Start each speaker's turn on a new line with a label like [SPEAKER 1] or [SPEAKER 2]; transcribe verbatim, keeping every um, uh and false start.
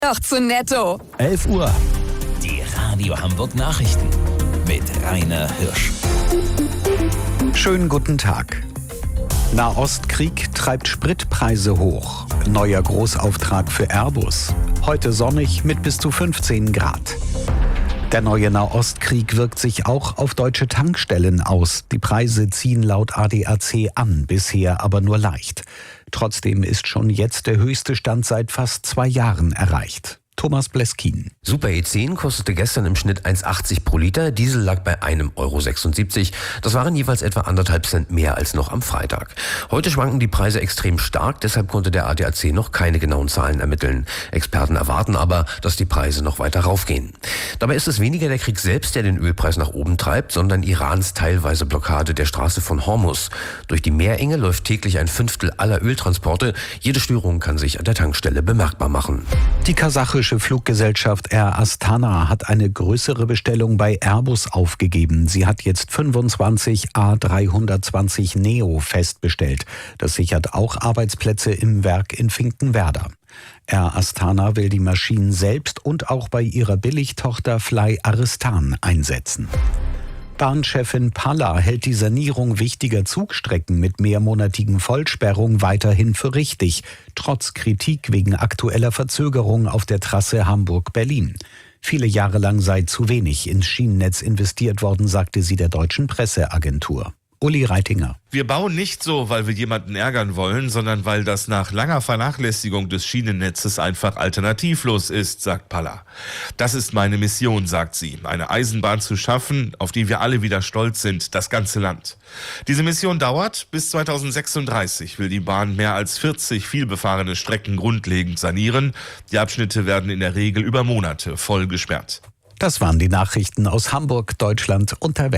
[SPEAKER 1] Doch zu netto.
[SPEAKER 2] elf Uhr.
[SPEAKER 3] Die Radio Hamburg Nachrichten mit Rainer Hirsch.
[SPEAKER 2] Schönen guten Tag. Nahostkrieg treibt Spritpreise hoch. Neuer Großauftrag für Airbus. Heute sonnig mit bis zu fünfzehn Grad. Der neue Nahostkrieg wirkt sich auch auf deutsche Tankstellen aus. Die Preise ziehen laut A D A C an, bisher aber nur leicht. Trotzdem ist schon jetzt der höchste Stand seit fast zwei Jahren erreicht. Thomas Bleskin.
[SPEAKER 4] Super E zehn kostete gestern im Schnitt eins Komma achtzig pro Liter, Diesel lag bei einem Euro sechsundsiebzig. Das waren jeweils etwa anderthalb Cent mehr als noch am Freitag. Heute schwanken die Preise extrem stark, deshalb konnte der A D A C noch keine genauen Zahlen ermitteln. Experten erwarten aber, dass die Preise noch weiter raufgehen. Dabei ist es weniger der Krieg selbst, der den Ölpreis nach oben treibt, sondern Irans teilweise Blockade der Straße von Hormuz. Durch die Meerenge läuft täglich ein Fünftel aller Öltransporte. Jede Störung kann sich an der Tankstelle bemerkbar machen.
[SPEAKER 2] Die kasachische Fluggesellschaft Air Astana hat eine größere Bestellung bei Airbus aufgegeben. Sie hat jetzt fünfundzwanzig A dreihundertzwanzig Neo festbestellt. Das sichert auch Arbeitsplätze im Werk in Finkenwerder. Air Astana will die Maschinen selbst und auch bei ihrer Billigtochter Fly Aristan einsetzen. Bahnchefin Palla hält die Sanierung wichtiger Zugstrecken mit mehrmonatigen Vollsperrung weiterhin für richtig, trotz Kritik wegen aktueller Verzögerung auf der Trasse Hamburg-Berlin. Viele Jahre lang sei zu wenig ins Schienennetz investiert worden, sagte sie der deutschen Presseagentur. Uli Reitinger.
[SPEAKER 5] Wir bauen nicht so, weil wir jemanden ärgern wollen, sondern weil das nach langer Vernachlässigung des Schienennetzes einfach alternativlos ist, sagt Palla. Das ist meine Mission, sagt sie, eine Eisenbahn zu schaffen, auf die wir alle wieder stolz sind, das ganze Land. Diese Mission dauert. Bis zweitausendsechsunddreißig will die Bahn mehr als vierzig vielbefahrene Strecken grundlegend sanieren. Die Abschnitte werden in der Regel über Monate voll gesperrt.
[SPEAKER 2] Das waren die Nachrichten aus Hamburg, Deutschland und der Welt.